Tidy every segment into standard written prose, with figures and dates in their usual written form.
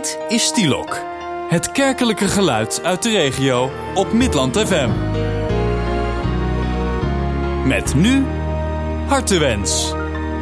Dit is Stielok, het kerkelijke geluid uit de regio op Midland FM. Met nu Hartewens.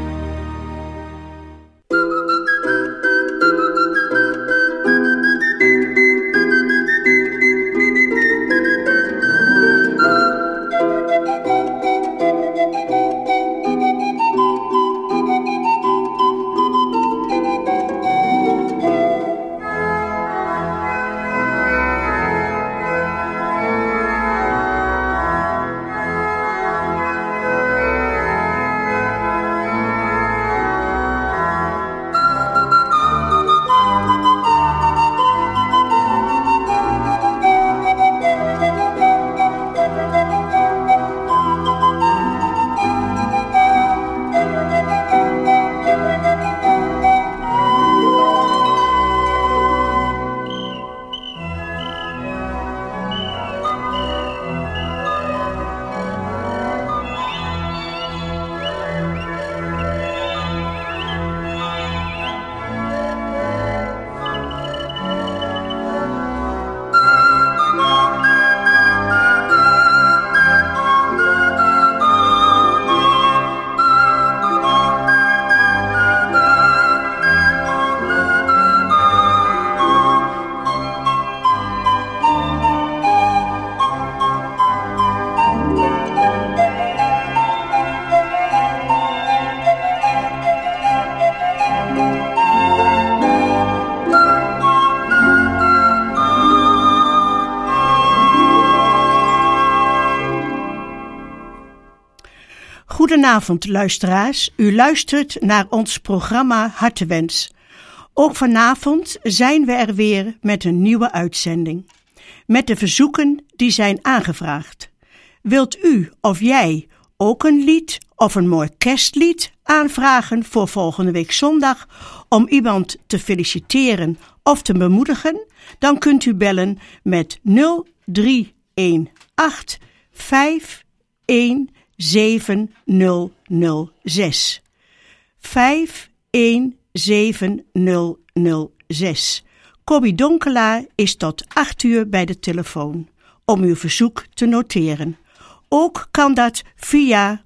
Goedenavond luisteraars, u luistert naar ons programma Hartewens. Ook vanavond zijn we er weer met een nieuwe uitzending. Met de verzoeken die zijn aangevraagd. Wilt u of jij ook een lied of een mooi kerstlied aanvragen voor volgende week zondag om iemand te feliciteren of te bemoedigen? Dan kunt u bellen met 0318 5170006. 5170006. Cobby Donkelaar is tot 8 uur bij de telefoon om uw verzoek te noteren. Ook kan dat via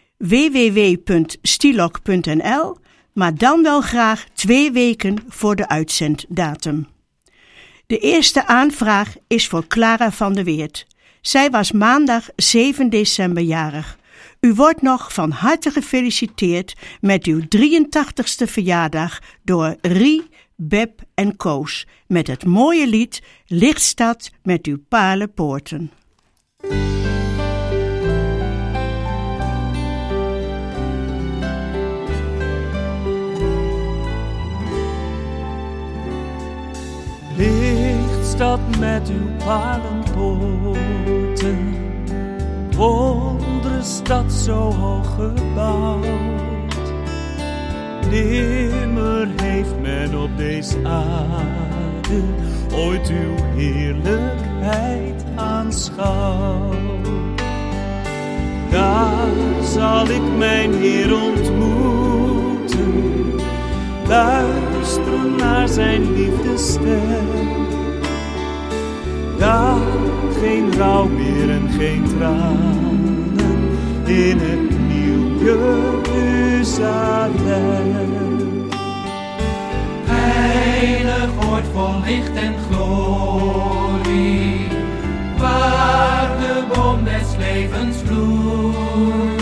www.stielok.nl, maar dan wel graag 2 weken voor de uitzenddatum. De eerste aanvraag is voor Clara van der Weert. Zij was maandag 7 december jarig. U wordt nog van harte gefeliciteerd met uw 83ste verjaardag door Rie, Beb en Koos met het mooie lied Lichtstad met uw palenpoorten. Lichtstad met uw palenpoorten, wondere stad zo hoog gebouwd. Nimmer heeft men op deze aarde ooit uw heerlijkheid aanschouwd. Daar zal ik mijn Heer ontmoeten, luisteren naar zijn liefdesstem. Daar geen rouw meer en geen tranen in het nieuw Jeruzalem. Heilig oord vol licht en glorie, waar de boom des levens bloeit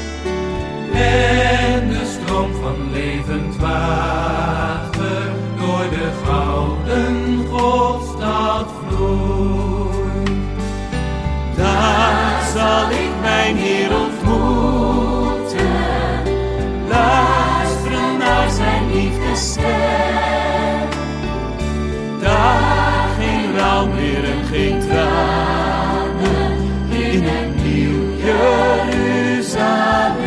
en de stroom van levend water door de gouden Godstad vloeit. Daar zal ik mijn Heer ontmoeten, luisteren naar zijn liefdesstem. Daar geen rouw meer en geen tranen in het nieuw Jeruzalem.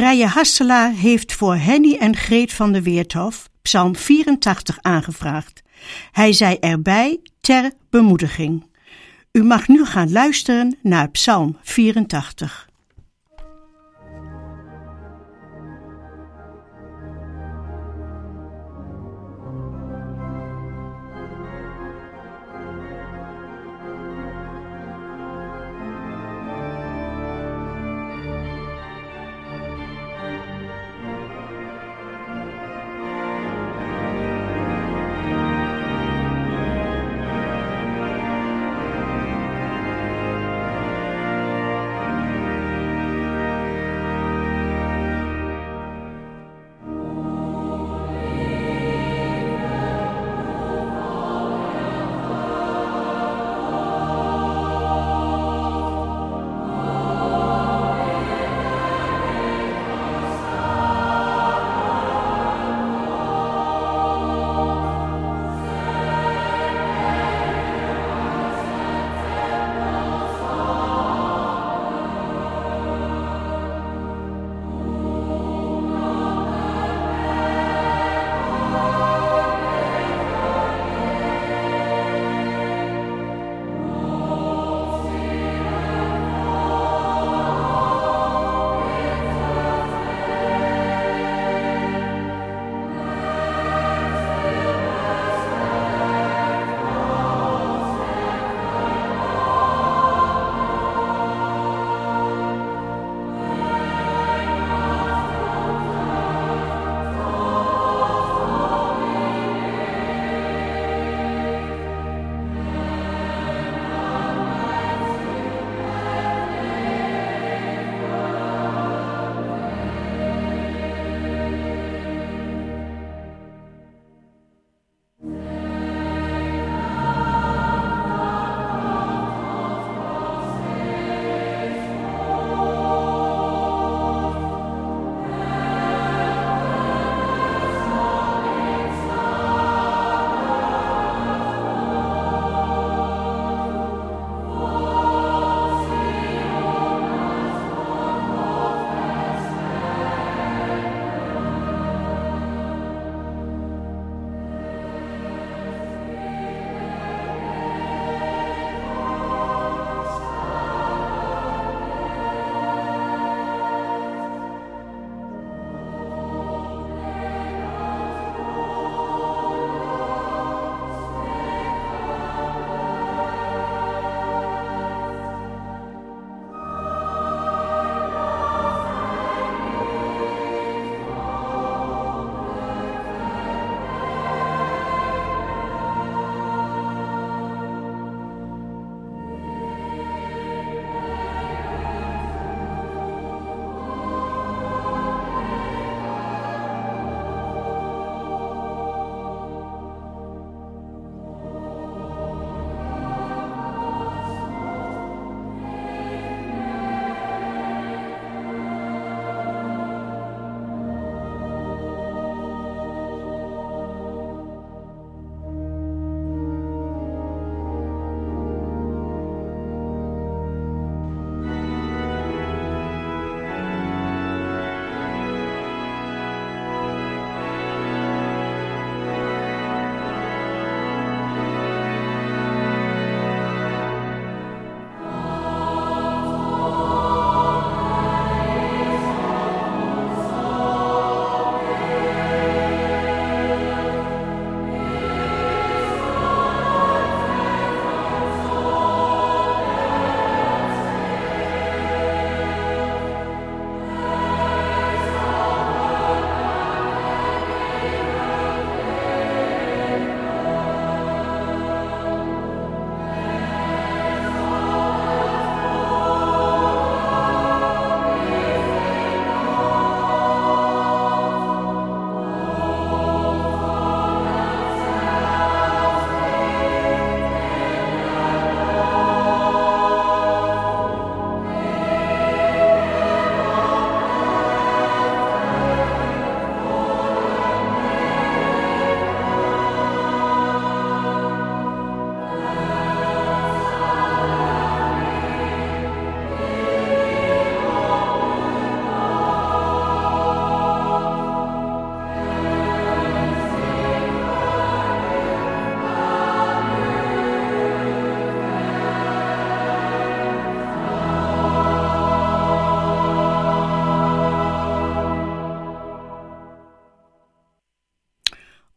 Rijen Hasselaar heeft voor Henny en Greet van de Weerthof Psalm 84 aangevraagd. Hij zei erbij ter bemoediging. U mag nu gaan luisteren naar Psalm 84.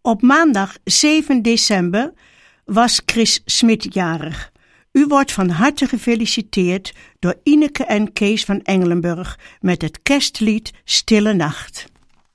Op maandag 7 december was Chris Smit jarig. U wordt van harte gefeliciteerd door Ineke en Kees van Engelenburg met het kerstlied Stille Nacht.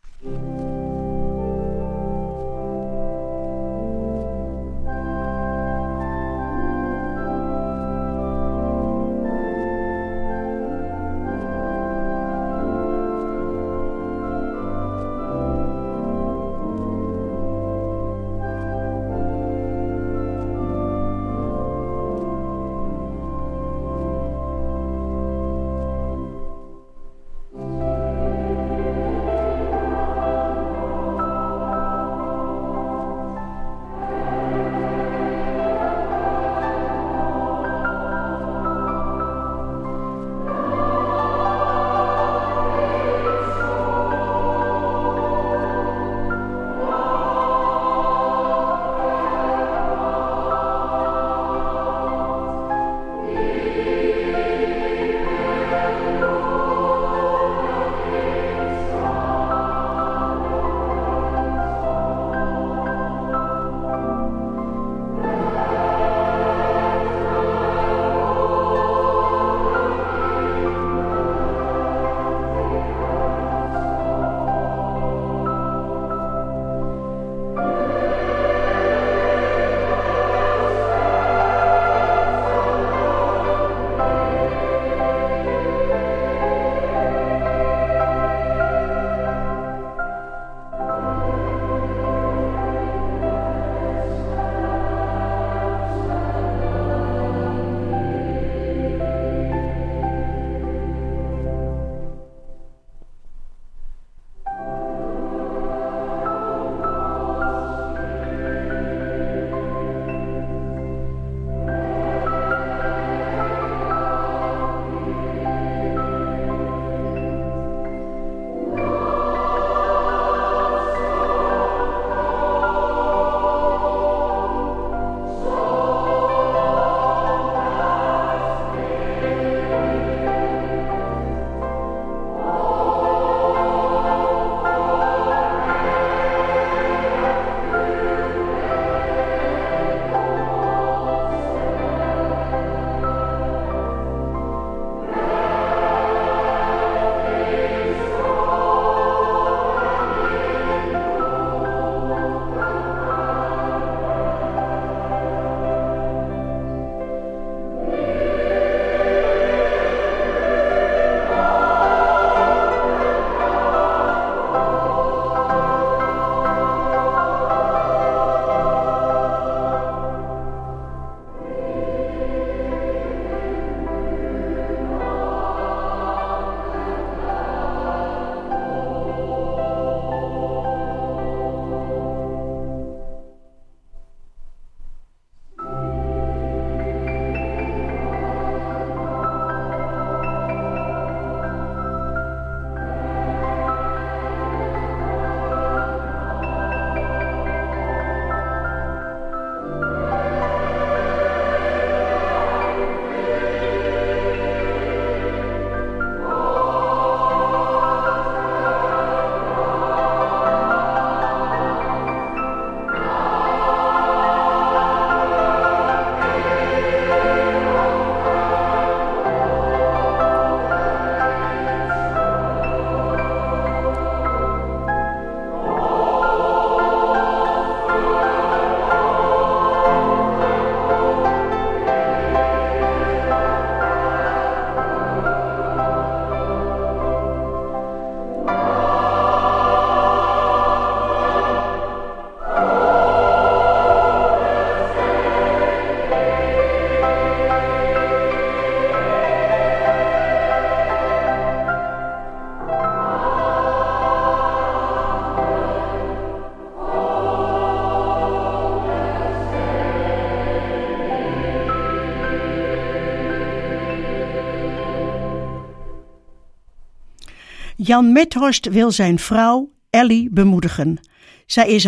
Jan Methorst wil zijn vrouw Ellie bemoedigen. Zij is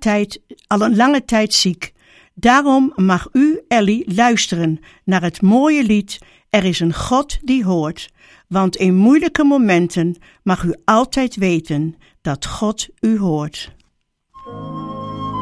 al een lange tijd ziek. Daarom mag u, Ellie, luisteren naar het mooie lied Er is een God die hoort. Want in moeilijke momenten mag u altijd weten dat God u hoort.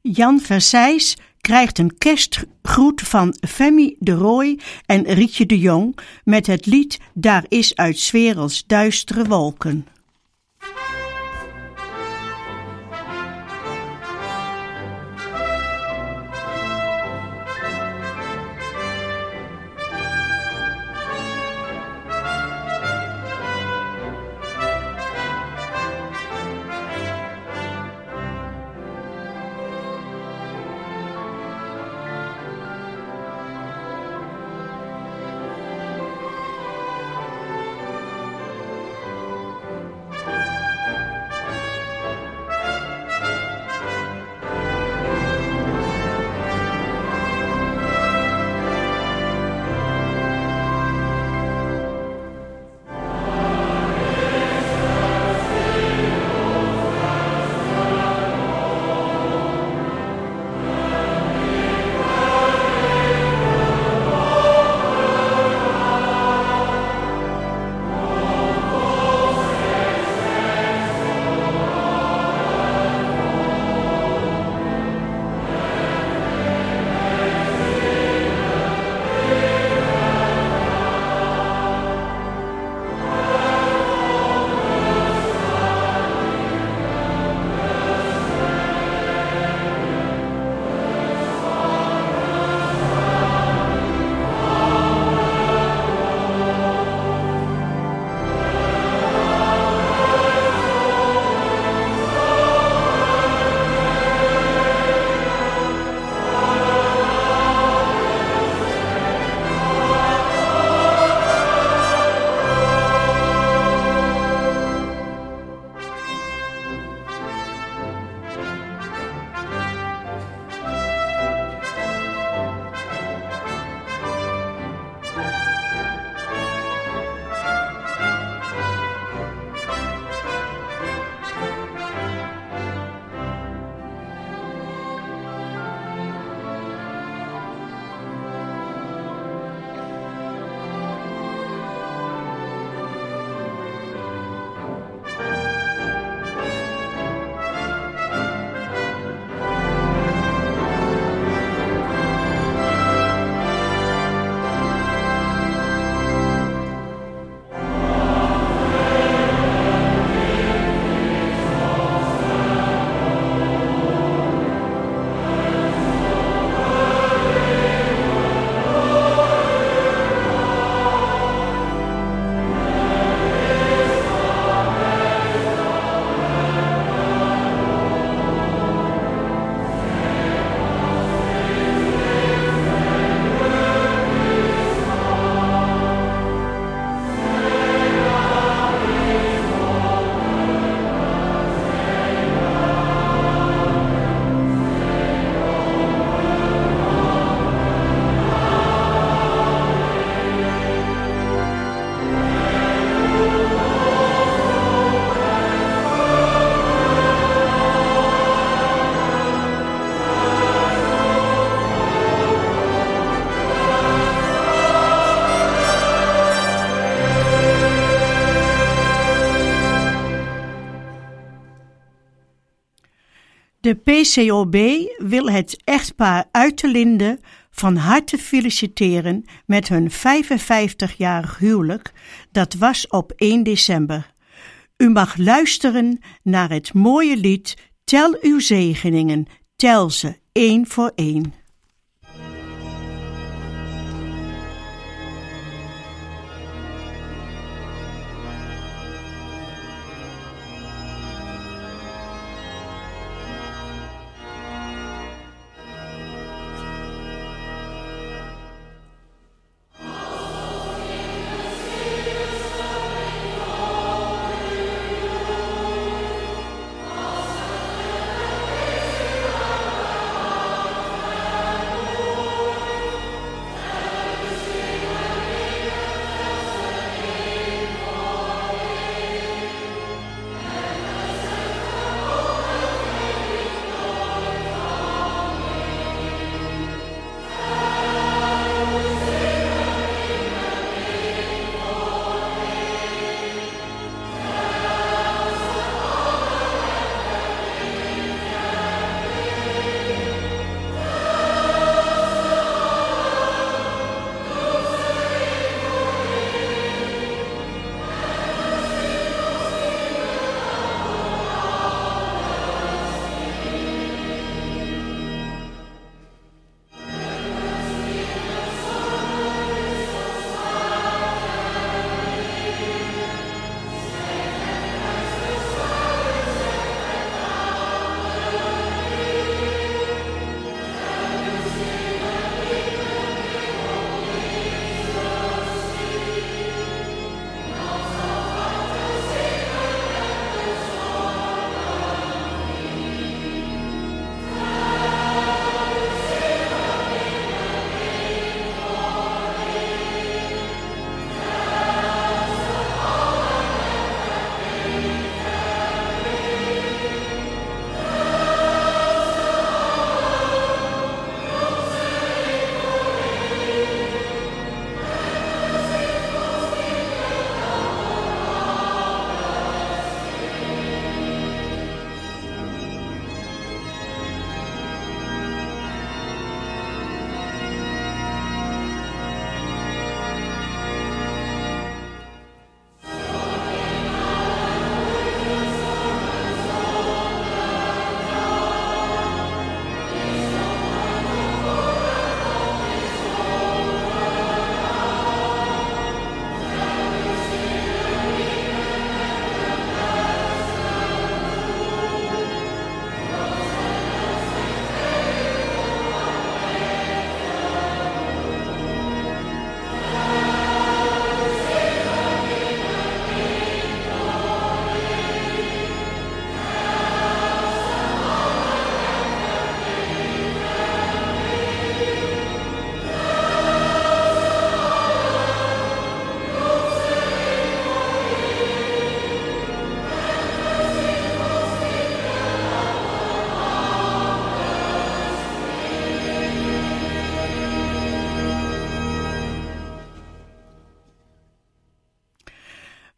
Jan Versijs krijgt een kerstgroet van Femi de Rooij en Rietje de Jong met het lied Daar is uit 's werelds duistere wolken. De PCOB wil het echtpaar uit de Linde van harte feliciteren met hun 55-jarig huwelijk. Dat was op 1 december. U mag luisteren naar het mooie lied Tel uw zegeningen, tel ze 1 voor 1.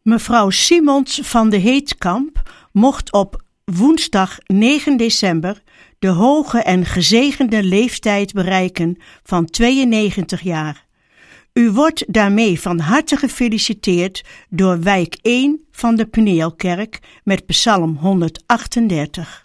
Mevrouw Simons van de Heetkamp mocht op woensdag 9 december de hoge en gezegende leeftijd bereiken van 92 jaar. U wordt daarmee van harte gefeliciteerd door wijk 1 van de Peneelkerk met Psalm 138.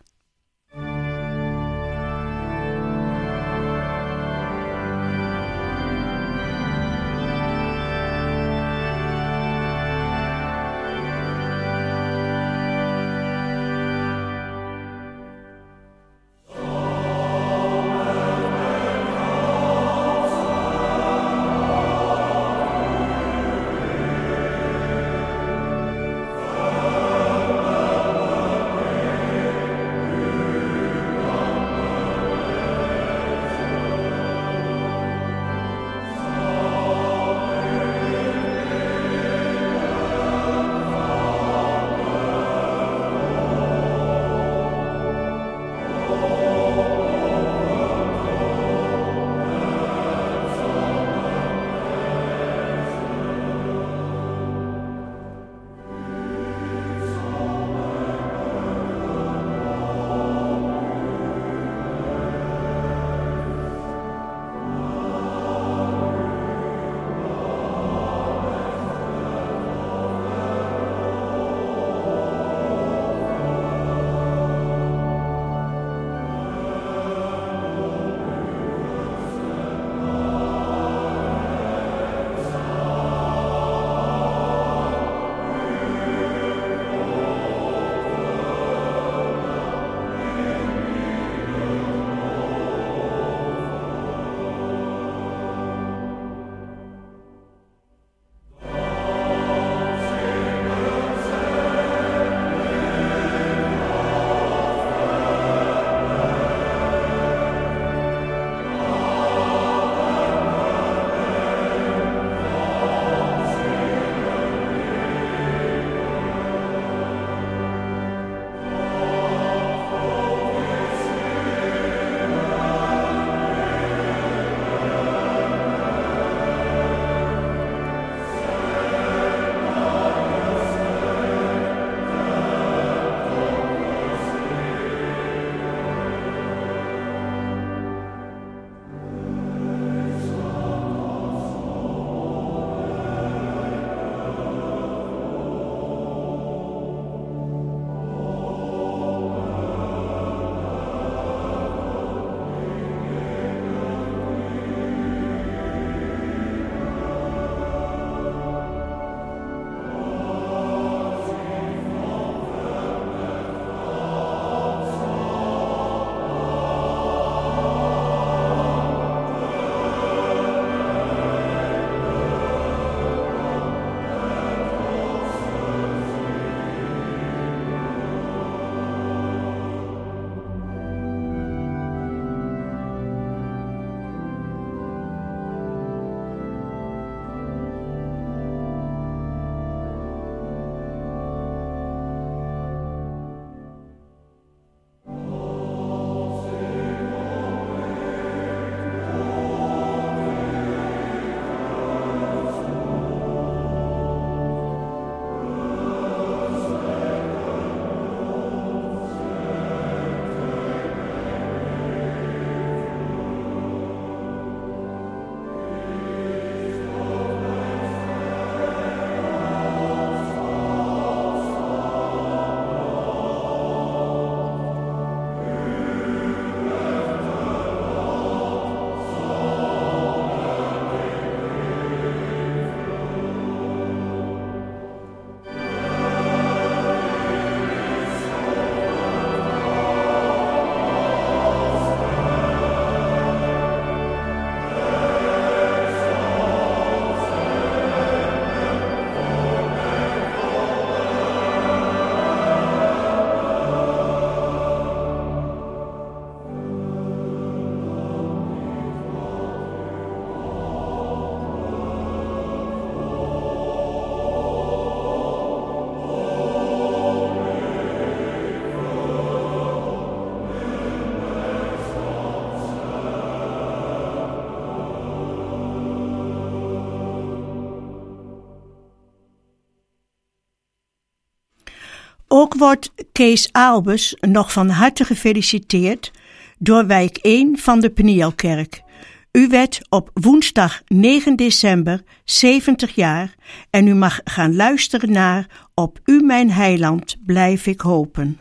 Ook wordt Kees Aalbers nog van harte gefeliciteerd door wijk 1 van de Penielkerk. U werd op woensdag 9 december 70 jaar en u mag gaan luisteren naar Op U mijn heiland blijf ik hopen.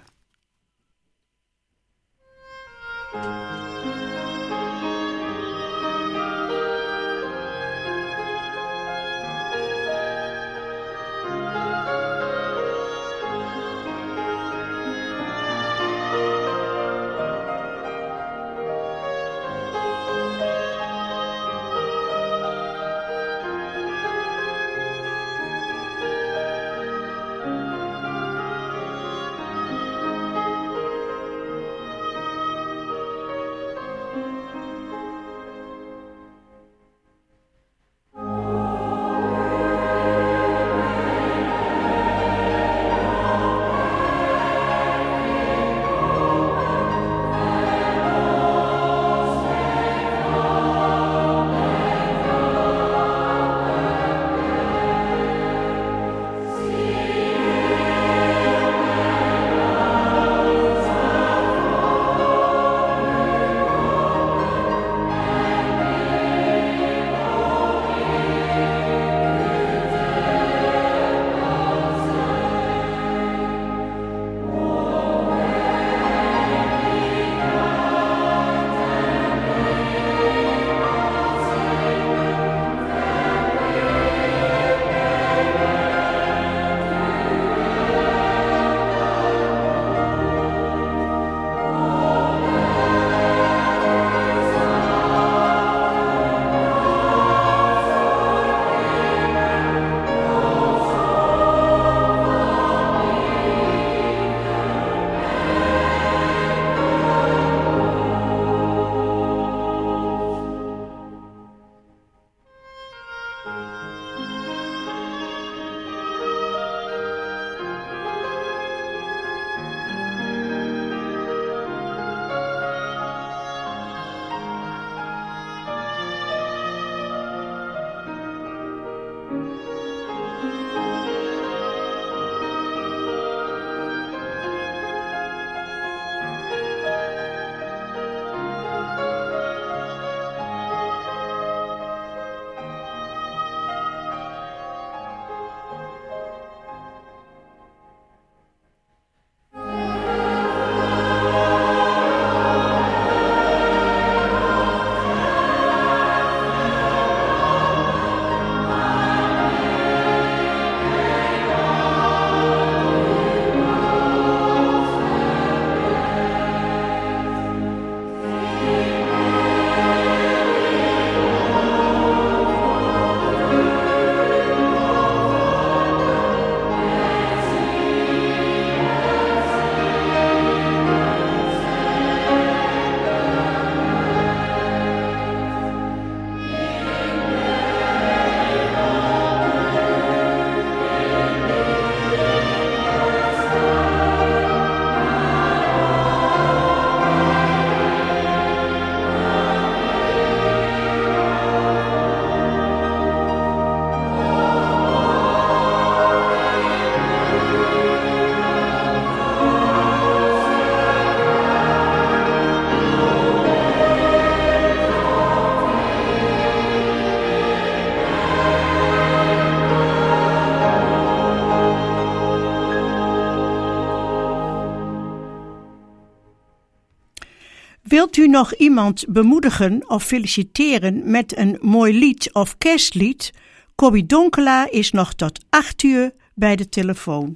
Wilt u nog iemand bemoedigen of feliciteren met een mooi lied of kerstlied? Corrie Donkelaar is nog tot 8 uur bij de telefoon.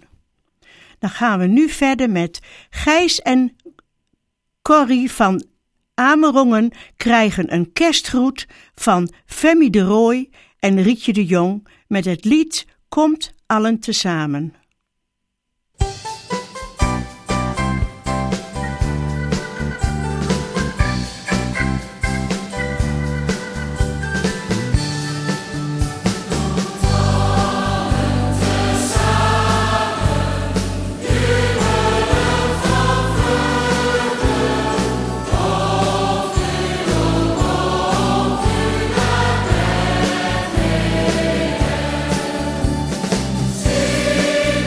Dan gaan we nu verder met Gijs en Corrie van Amerongen krijgen een kerstgroet van Femmie de Rooij en Rietje de Jong met het lied Komt allen tezamen. Zing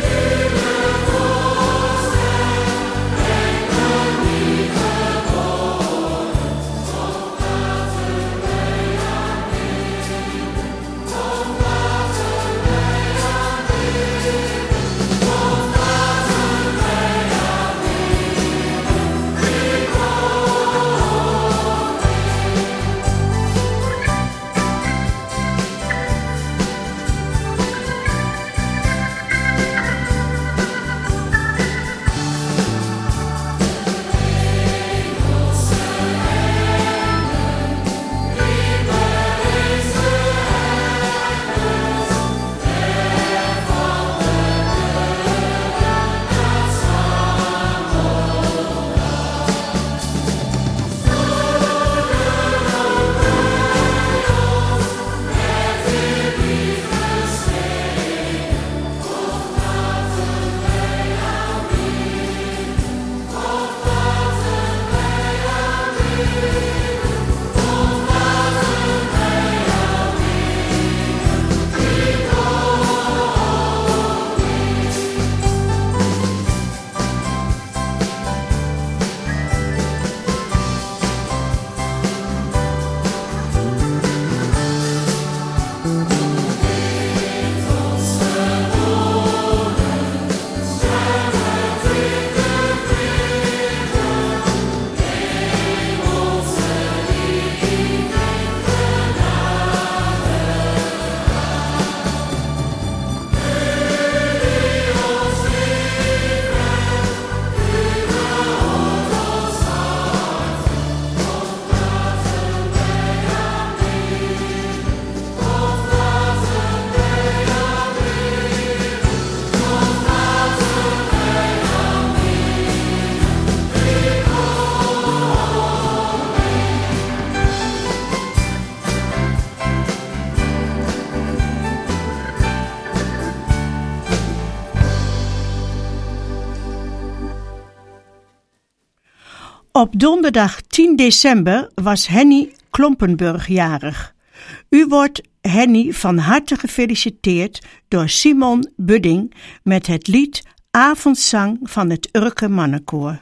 Op donderdag 10 december was Henny Klompenburg jarig. U wordt Henny van harte gefeliciteerd door Simon Budding met het lied Avondzang van het Urke Mannenkoor.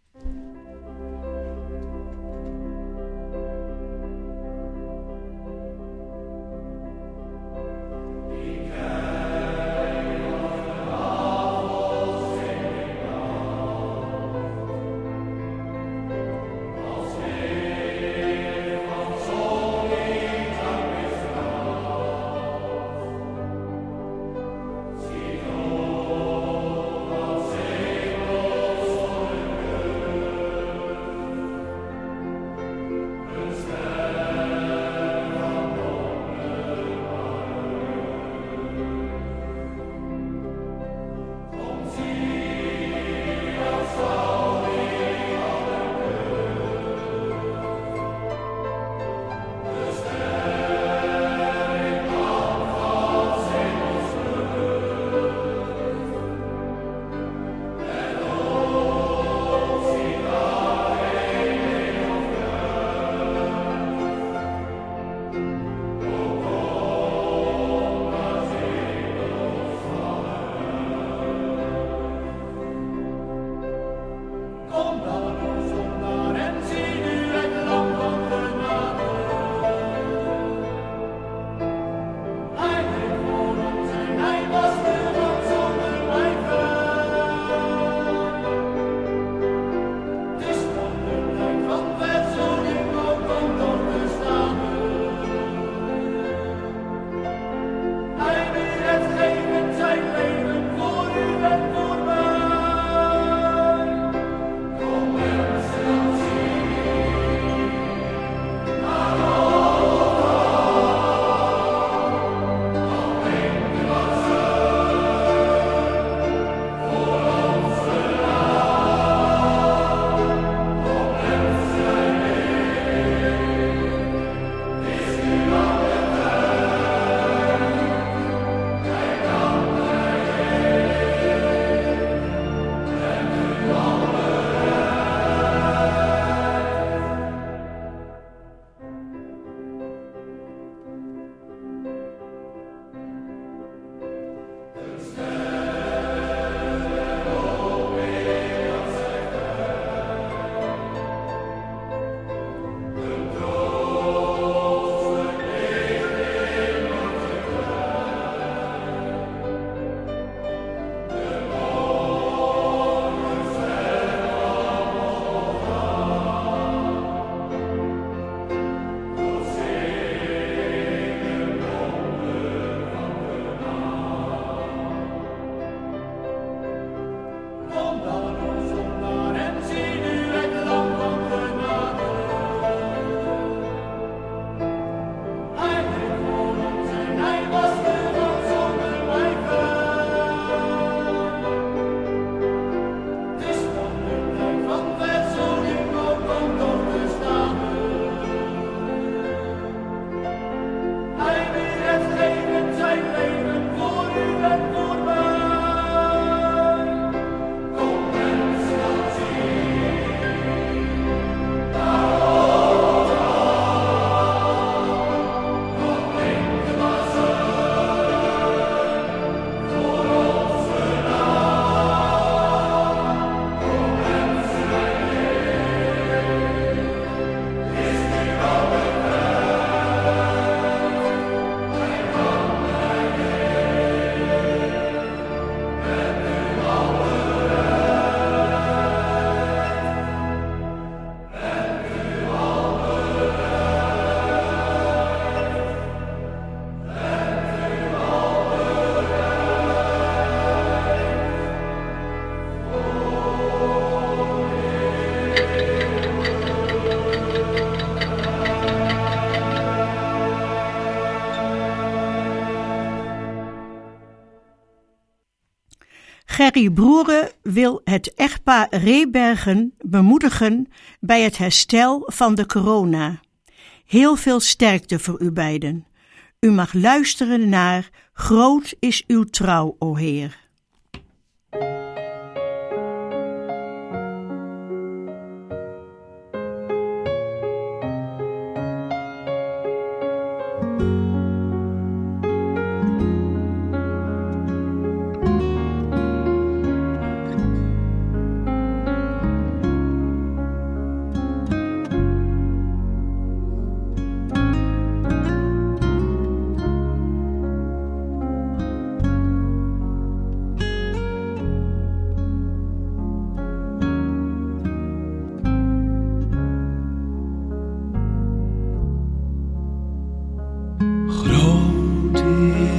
Gerry Broeren wil het echtpaar Rebergen bemoedigen bij het herstel van de corona. Heel veel sterkte voor u beiden. U mag luisteren naar Groot is uw trouw, o Heer.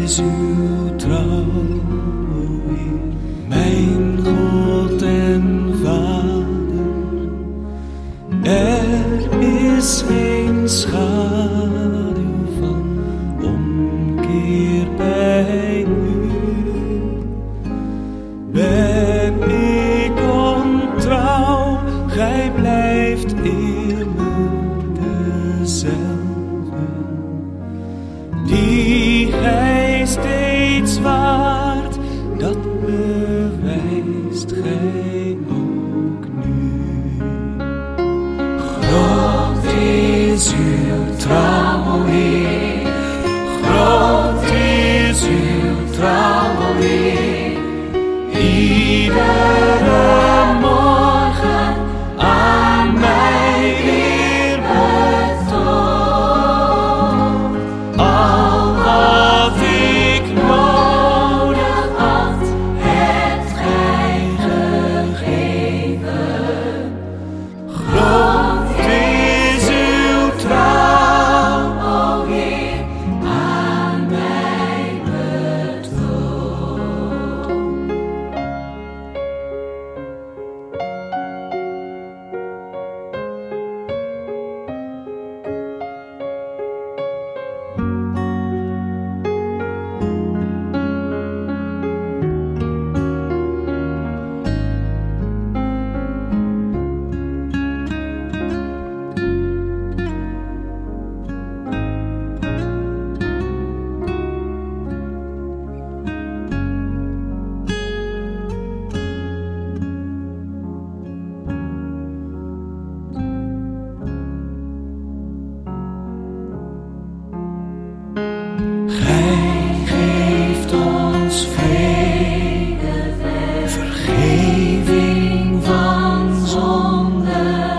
is uw trouw, mijn God en Vader. Er is geen schaduw van omkeer bij u. Ben ik ontrouw, gij blijft immer dezelfde, die gij steeds waart, dat bewijst gij ook nu. Groot is uw trouw, o Heer, groot is uw trouw, o Heer. Iedere morgen aan mij weer betoond. Al wat ik nodig had, hebt gij gegeven. Groot is uw trouw, o Heer, aan mij betoond. Gij geeft ons vrede, vergeving van zonde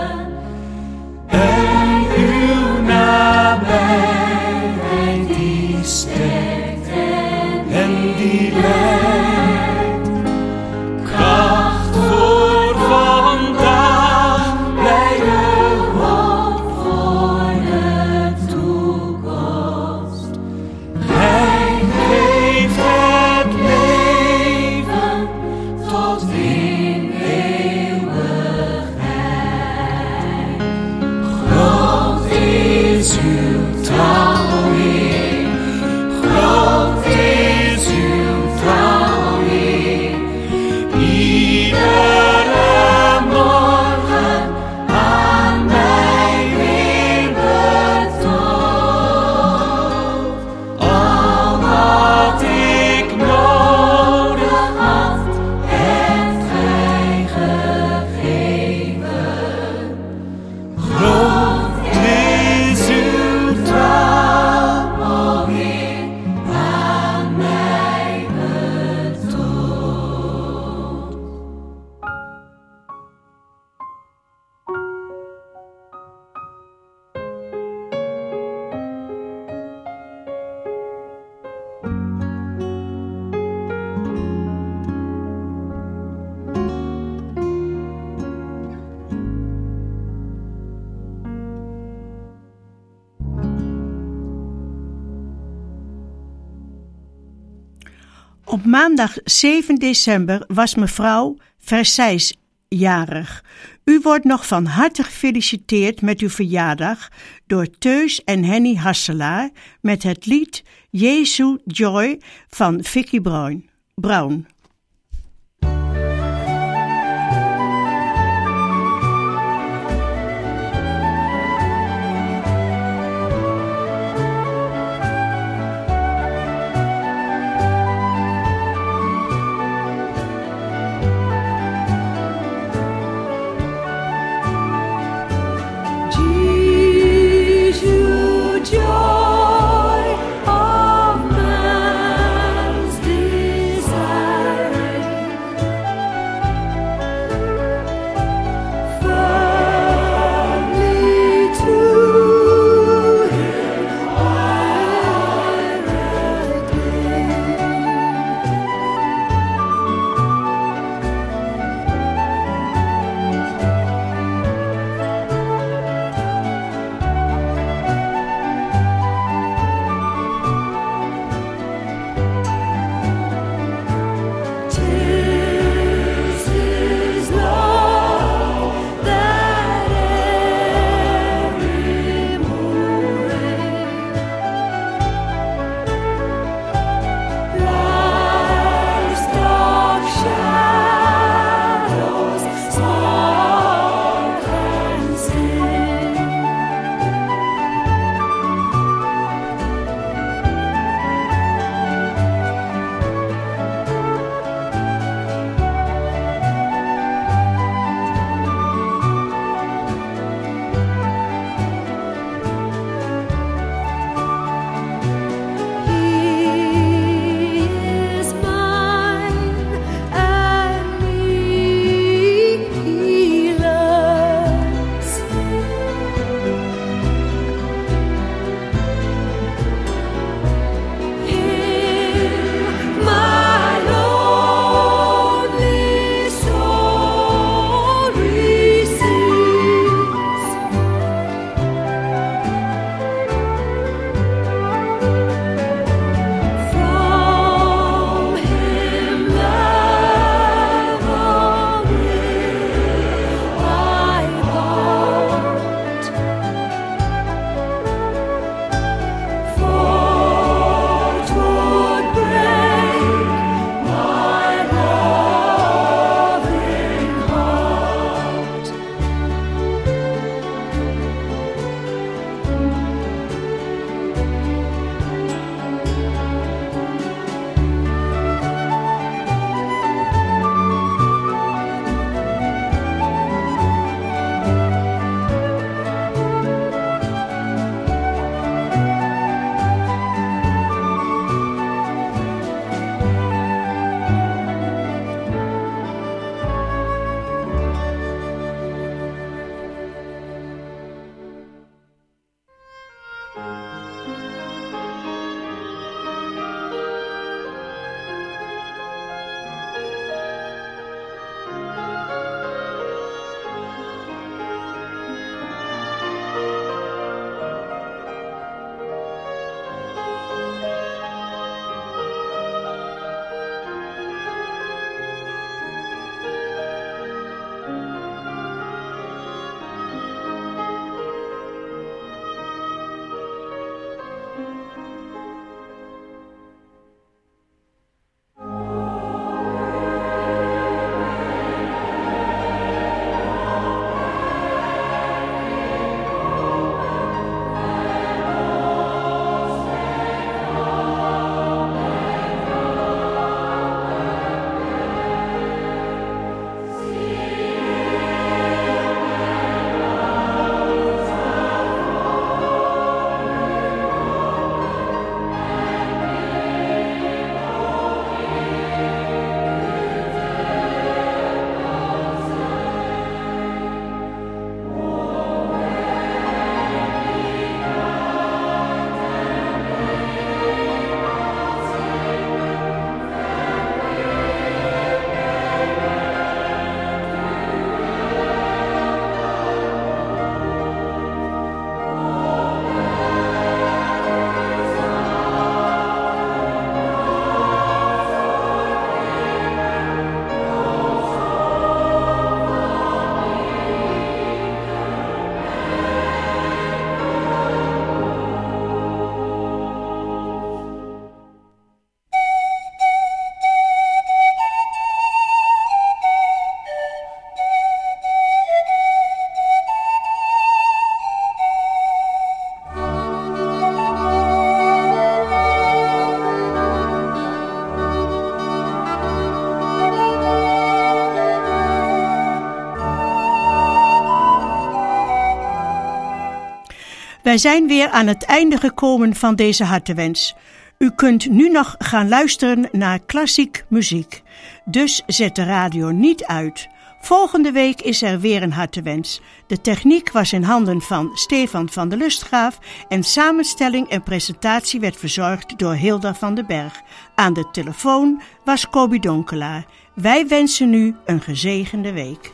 en uw nabijheid die sterkt en die leidt. Kracht voor vandaag, blijde hoop voor de toekomst. Gij geeft het leven tot in eeuwigheid. Groot is uw trouw, o Heer, groot is uw trouw, o Heer. Iedere morgen aan mij weer betoond. Al wat ik nodig had, hebt gij gegeven. Groot is uw trouw, o Heer, aan mij betoond. Op maandag 7 december was mevrouw Verseys jarig. U wordt nog van harte gefeliciteerd met uw verjaardag door Teus en Henny Hasselaar met het lied Jesu Joy van Vicky Brown. Joy of man's desire. Wij zijn weer aan het einde gekomen van deze hartewens. U kunt nu nog gaan luisteren naar klassiek muziek. Dus zet de radio niet uit. Volgende week is er weer een hartewens. De techniek was in handen van Stefan van der Lustgraaf en samenstelling en presentatie werd verzorgd door Hilda van den Berg. Aan de telefoon was Kobi Donkelaar. Wij wensen u een gezegende week.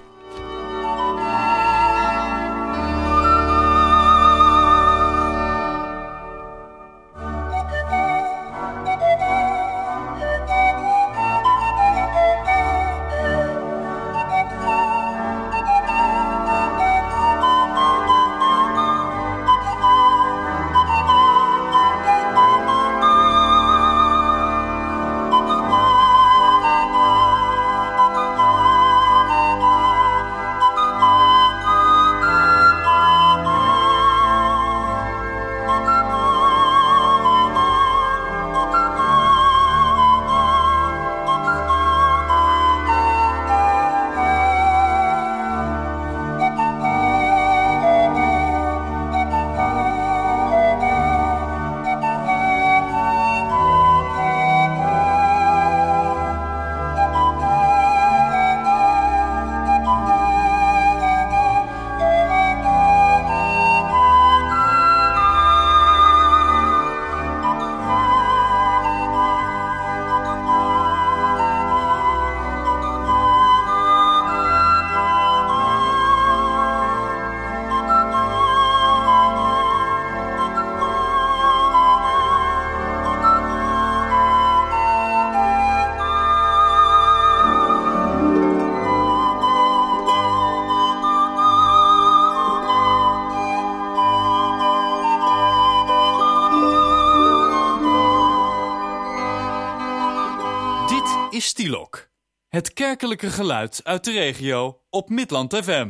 Stilok. Het kerkelijke geluid uit de regio op Midland FM.